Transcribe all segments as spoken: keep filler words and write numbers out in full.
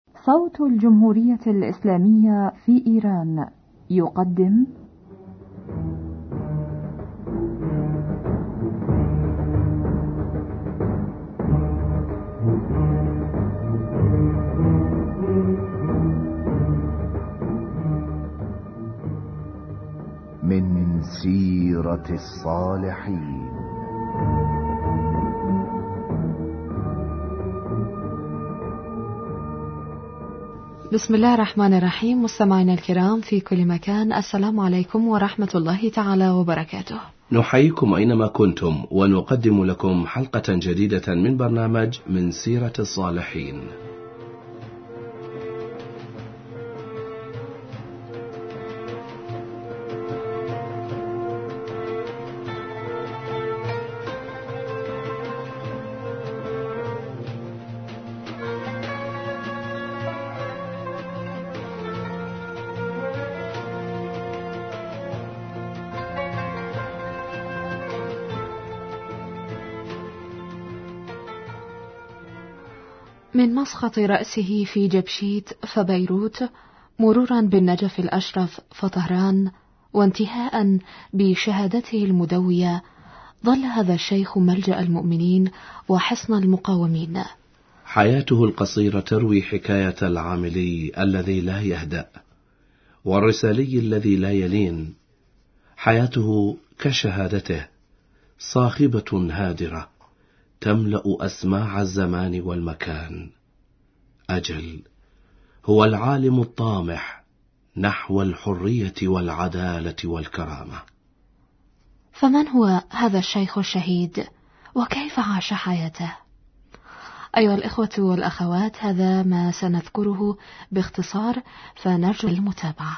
صوت الجمهورية الإسلامية في إيران يقدم من سيرة الصالحين. بسم الله الرحمن الرحيم. مستمعينا الكرام في كل مكان، السلام عليكم ورحمة الله تعالى وبركاته. نحييكم أينما كنتم ونقدم لكم حلقة جديدة من برنامج من سيرة الصالحين. من مسقط رأسه في جبشيت فبيروت، مرورا بالنجف الأشرف فطهران، وانتهاء بشهادته المدوية، ظل هذا الشيخ ملجأ المؤمنين وحصن المقاومين. حياته القصيرة تروي حكاية العاملي الذي لا يهدأ، والرسالي الذي لا يلين. حياته كشهادته، صاخبة هادرة تملأ أسماع الزمان والمكان. أجل، هو العالم الطامح نحو الحرية والعدالة والكرامة. فمن هو هذا الشيخ الشهيد، وكيف عاش حياته؟ أيها الإخوة والأخوات، هذا ما سنذكره باختصار، فنرجو المتابعة.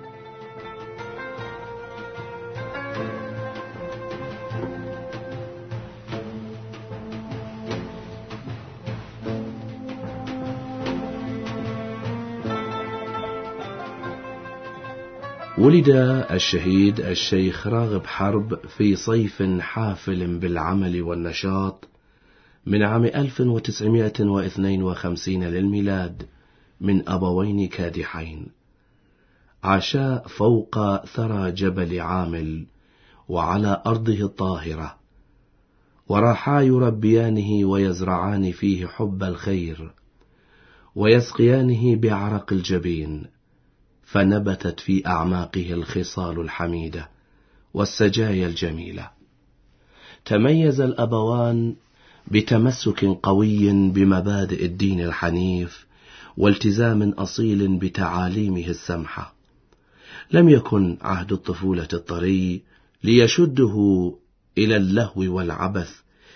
ولد الشهيد الشيخ راغب حرب في صيف حافل بالعمل والنشاط من عام ألف وتسعمائة واثنين وخمسين للميلاد من أبوين كادحين، عاشا فوق ثرى جبل عامل وعلى أرضه الطاهرة، وراحا يربيانه ويزرعان فيه حب الخير ويسقيانه بعرق الجبين، فنبتت في أعماقه الخصال الحميدة والسجايا الجميلة. تميز الأبوان بتمسك قوي بمبادئ الدين الحنيف والتزام أصيل بتعاليمه السمحة. لم يكن عهد الطفولة الطري ليشده إلى اللهو والعبث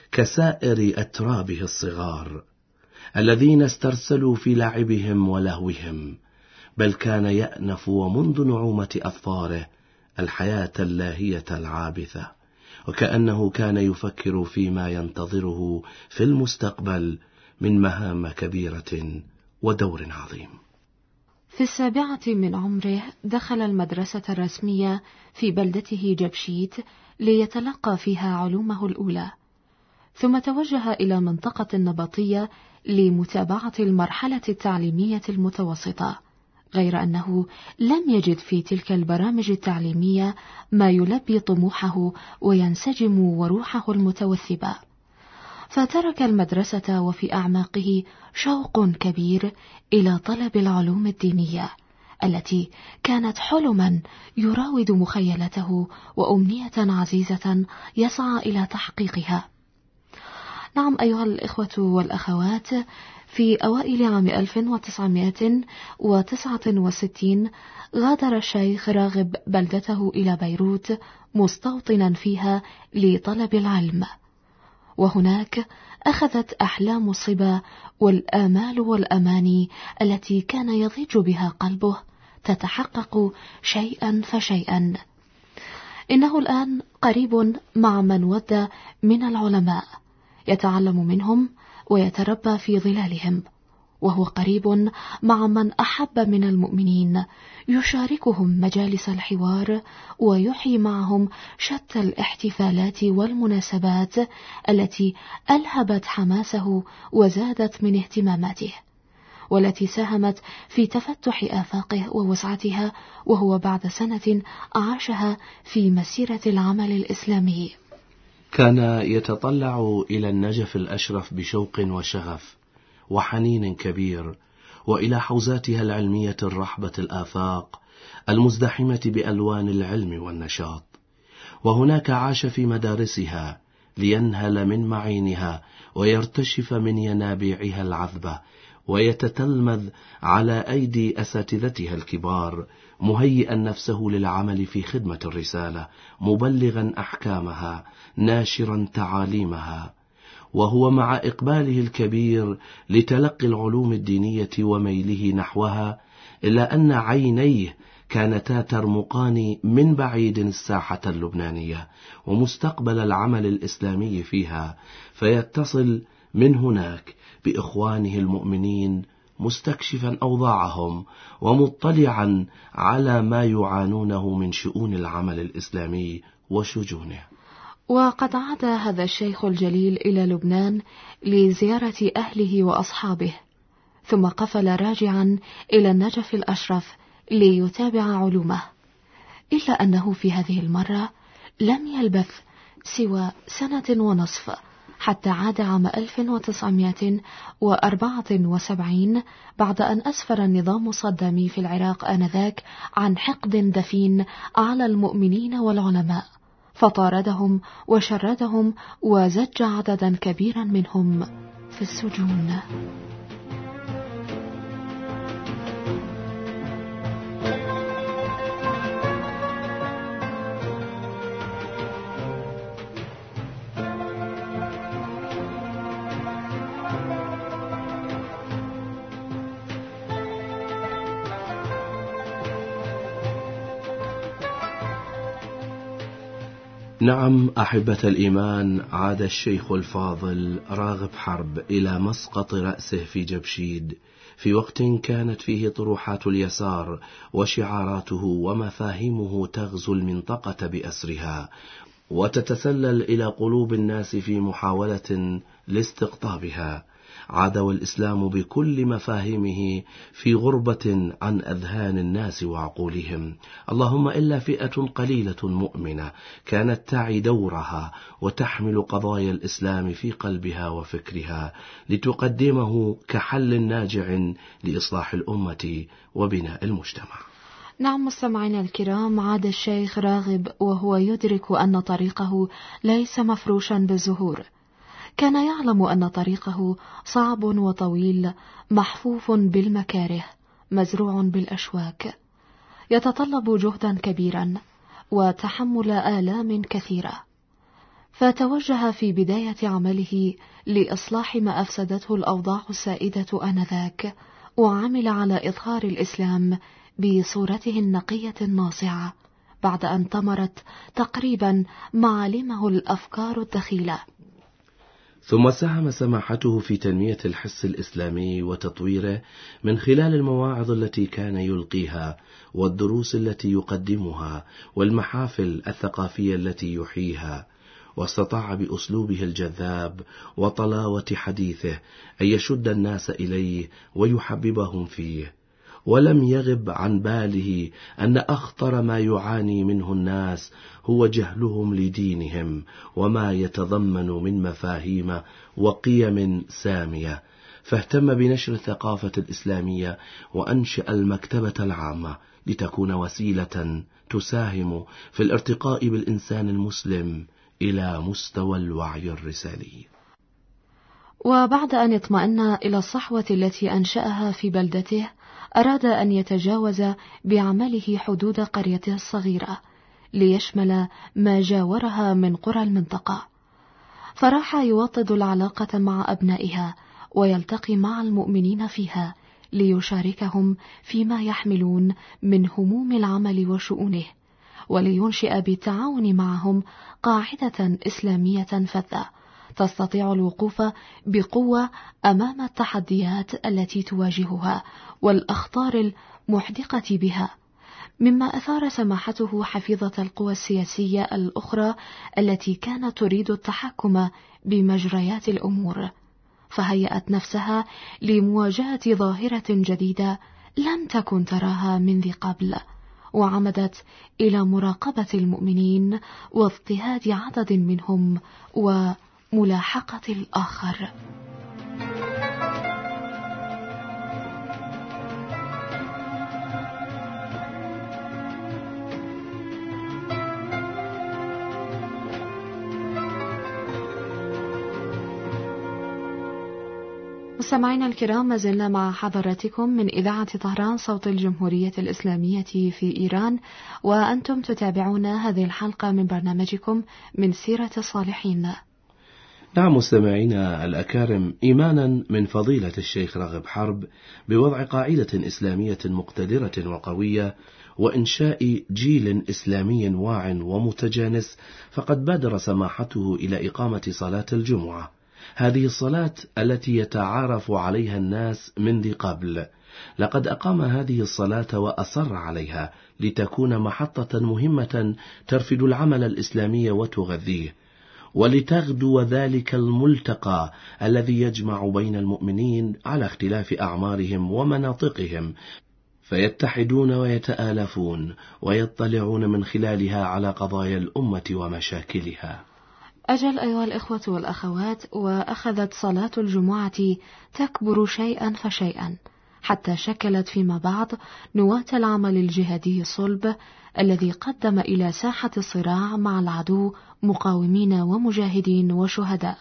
كسائر أترابه الصغار الذين استرسلوا في لعبهم ولهوهم، بل كان يأنف ومنذ نعومة أظفاره الحياة اللاهية العابثة، وكأنه كان يفكر فيما ينتظره في المستقبل من مهام كبيرة ودور عظيم. في السابعة من عمره دخل المدرسة الرسمية في بلدته جبشيت ليتلقى فيها علومه الأولى، ثم توجه إلى منطقة النبطية لمتابعة المرحلة التعليمية المتوسطة، غير أنه لم يجد في تلك البرامج التعليمية ما يلبي طموحه وينسجم وروحه المتوثبة، فترك المدرسة وفي أعماقه شوق كبير إلى طلب العلوم الدينية التي كانت حلما يراود مخيلته وأمنية عزيزة يسعى إلى تحقيقها. نعم أيها الإخوة والأخوات، في أوائل عام ألف وتسعمائة وتسعة وستين غادر الشيخ راغب بلدته إلى بيروت مستوطنا فيها لطلب العلم، وهناك أخذت أحلام الصبا والآمال والأماني التي كان يضيج بها قلبه تتحقق شيئا فشيئا. إنه الآن قريب مع من ود من العلماء، يتعلم منهم ويتربى في ظلالهم، وهو قريب مع من أحب من المؤمنين، يشاركهم مجالس الحوار ويحيي معهم شتى الاحتفالات والمناسبات التي ألهبت حماسه وزادت من اهتماماته. والتي ساهمت في تفتح آفاقه ووسعتها، وهو بعد سنة عاشها في مسيرة العمل الإسلامي. كان يتطلع إلى النجف الأشرف بشوق وشغف وحنين كبير، وإلى حوزاتها العلمية الرحبة الآفاق المزدحمة بألوان العلم والنشاط، وهناك عاش في مدارسها لينهل من معينها ويرتشف من ينابيعها العذبة، ويتتلمذ على أيدي أساتذتها الكبار، مهيئا نفسه للعمل في خدمة الرسالة، مبلغا أحكامها، ناشرا تعاليمها. وهو مع إقباله الكبير لتلقي العلوم الدينية وميله نحوها، إلا أن عينيه كانتا ترمقان من بعيد الساحة اللبنانية ومستقبل العمل الإسلامي فيها، فيتصل من هناك بإخوانه المؤمنين، مستكشفا أوضاعهم ومطلعا على ما يعانونه من شؤون العمل الإسلامي وشجونه. وقد عاد هذا الشيخ الجليل إلى لبنان لزيارة أهله وأصحابه، ثم قفل راجعا إلى النجف الأشرف ليتابع علومه، إلا أنه في هذه المرة لم يلبث سوى سنة ونصف حتى عاد عام ألف وتسعمائة وأربعة وسبعين، بعد أن أسفر النظام الصدامي في العراق آنذاك عن حقد دفين على المؤمنين والعلماء، فطاردهم وشردهم وزج عددا كبيرا منهم في السجون. نعم أحبة الإيمان، عاد الشيخ الفاضل راغب حرب إلى مسقط رأسه في جبشيد في وقت كانت فيه طروحات اليسار وشعاراته ومفاهيمه تغزو المنطقة بأسرها، وتتسلل إلى قلوب الناس في محاولة لاستقطابها. عاد والإسلام بكل مفاهيمه في غربة عن أذهان الناس وعقولهم، اللهم إلا فئة قليلة مؤمنة كانت تعي دورها وتحمل قضايا الإسلام في قلبها وفكرها لتقدمه كحل ناجع لإصلاح الأمة وبناء المجتمع. نعم مستمعينا الكرام، عاد الشيخ راغب وهو يدرك أن طريقه ليس مفروشا بالزهور. كان يعلم أن طريقه صعب وطويل، محفوف بالمكاره، مزروع بالأشواك، يتطلب جهدا كبيرا وتحمل آلام كثيرة. فتوجه في بداية عمله لإصلاح ما أفسدته الأوضاع السائدة آنذاك، وعمل على إظهار الإسلام بصورته النقية الناصعة، بعد أن تمرت تقريبا معالمه الأفكار الدخيلة. ثم ساهم سماحته في تنمية الحس الإسلامي وتطويره من خلال المواعظ التي كان يلقيها والدروس التي يقدمها والمحافل الثقافية التي يحييها، واستطاع بأسلوبه الجذاب وطلاوة حديثه أن يشد الناس إليه ويحببهم فيه. ولم يغب عن باله أن أخطر ما يعاني منه الناس هو جهلهم لدينهم وما يتضمن من مفاهيم وقيم سامية، فاهتم بنشر الثقافة الإسلامية وأنشأ المكتبة العامة لتكون وسيلة تساهم في الارتقاء بالإنسان المسلم إلى مستوى الوعي الرسالي. وبعد أن اطمأن إلى الصحوة التي أنشأها في بلدته، أراد أن يتجاوز بعمله حدود قريته الصغيرة ليشمل ما جاورها من قرى المنطقة، فراح يوطد العلاقة مع أبنائها ويلتقي مع المؤمنين فيها ليشاركهم فيما يحملون من هموم العمل وشؤونه، ولينشئ بالتعاون معهم قاعدة إسلامية فذة تستطيع الوقوف بقوة أمام التحديات التي تواجهها والأخطار المحدقة بها، مما أثار سماحته حفيظة القوى السياسية الأخرى التي كانت تريد التحكم بمجريات الأمور، فهيأت نفسها لمواجهة ظاهرة جديدة لم تكن تراها من ذي قبل، وعمدت إلى مراقبة المؤمنين واضطهاد عدد منهم وملاحقة الآخر. مستمعينا الكرام، ما زلنا مع حضراتكم من إذاعة طهران صوت الجمهورية الإسلامية في إيران، وأنتم تتابعون هذه الحلقة من برنامجكم من سيرة الصالحين. نعم مستمعينا الأكارم، إيمانا من فضيلة الشيخ راغب حرب بوضع قاعدة إسلامية مقتدرة وقوية وإنشاء جيل إسلامي واع ومتجانس، فقد بادر سماحته إلى إقامة صلاة الجمعة، هذه الصلاة التي يتعارف عليها الناس من ذي قبل. لقد أقام هذه الصلاة وأصر عليها لتكون محطة مهمة ترفد العمل الإسلامي وتغذيه، ولتغدو ذلك الملتقى الذي يجمع بين المؤمنين على اختلاف أعمارهم ومناطقهم، فيتحدون ويتآلفون ويطلعون من خلالها على قضايا الأمة ومشاكلها. أجل أيها الإخوة والأخوات، وأخذت صلاة الجمعة تكبر شيئا فشيئا حتى شكلت فيما بعد نواة العمل الجهادي الصلب الذي قدم إلى ساحة الصراع مع العدو مقاومين ومجاهدين وشهداء.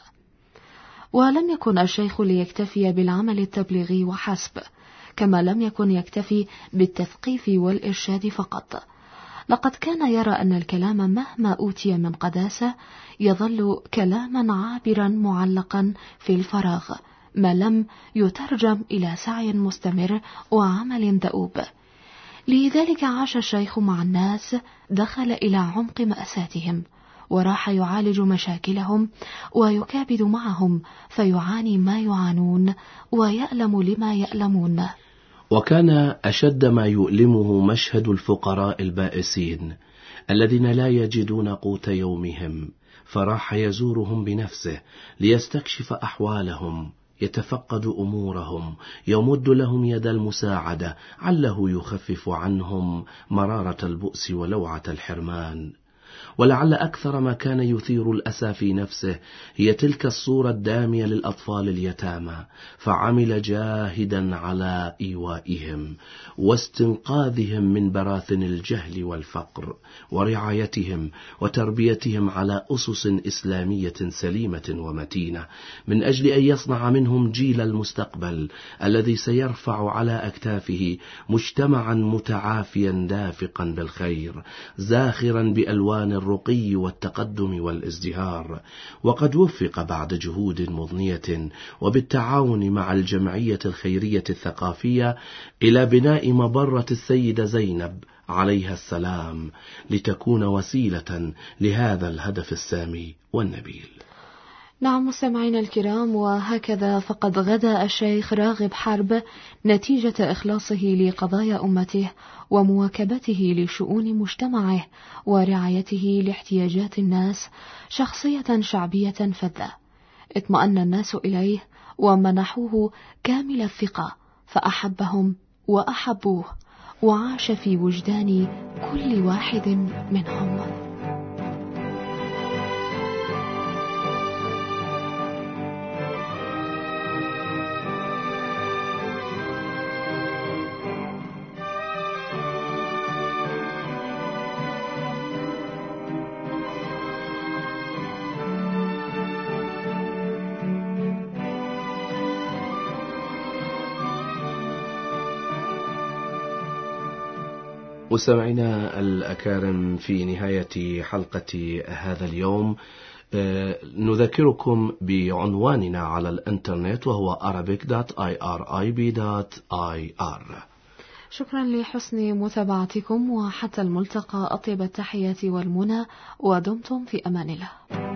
ولم يكن الشيخ ليكتفي بالعمل التبليغي وحسب، كما لم يكن يكتفي بالتثقيف والإرشاد فقط. لقد كان يرى أن الكلام مهما أوتي من قداسة يظل كلاما عابرا معلقا في الفراغ ما لم يترجم إلى سعي مستمر وعمل دؤوب. لذلك عاش الشيخ مع الناس، دخل إلى عمق مأساتهم وراح يعالج مشاكلهم ويكابد معهم، فيعاني ما يعانون ويألم لما يألمون. وكان أشد ما يؤلمه مشهد الفقراء البائسين الذين لا يجدون قوت يومهم، فراح يزورهم بنفسه ليستكشف أحوالهم، يتفقد أمورهم، يمد لهم يد المساعدة عله يخفف عنهم مرارة البؤس ولوعة الحرمان. ولعل أكثر ما كان يثير الأسى في نفسه هي تلك الصورة الدامية للأطفال اليتامى، فعمل جاهدا على إيوائهم واستنقاذهم من براثن الجهل والفقر، ورعايتهم وتربيتهم على أسس إسلامية سليمة ومتينة، من أجل أن يصنع منهم جيل المستقبل الذي سيرفع على أكتافه مجتمعا متعافيا دافقا بالخير، زاخرا بألوان الرقي والتقدم والازدهار. وقد وفق بعد جهود مضنية وبالتعاون مع الجمعية الخيرية الثقافية إلى بناء مبرة السيدة زينب عليها السلام، لتكون وسيلة لهذا الهدف السامي والنبيل. نعم مستمعينا الكرام، وهكذا فقد غدا الشيخ راغب حرب نتيجة إخلاصه لقضايا أمته ومواكبته لشؤون مجتمعه ورعايته لاحتياجات الناس شخصية شعبية فذة اطمأن الناس إليه ومنحوه كامل الثقة، فأحبهم وأحبوه وعاش في وجدان كل واحد منهم. مستمعينا الأكارم، في نهاية حلقة هذا اليوم نذكركم بعنواننا على الإنترنت، وهو arabic dot irib dot ir. شكرا لحسن متابعتكم، وحتى الملتقى أطيب التحيات والمنى، ودمتم في أمان الله.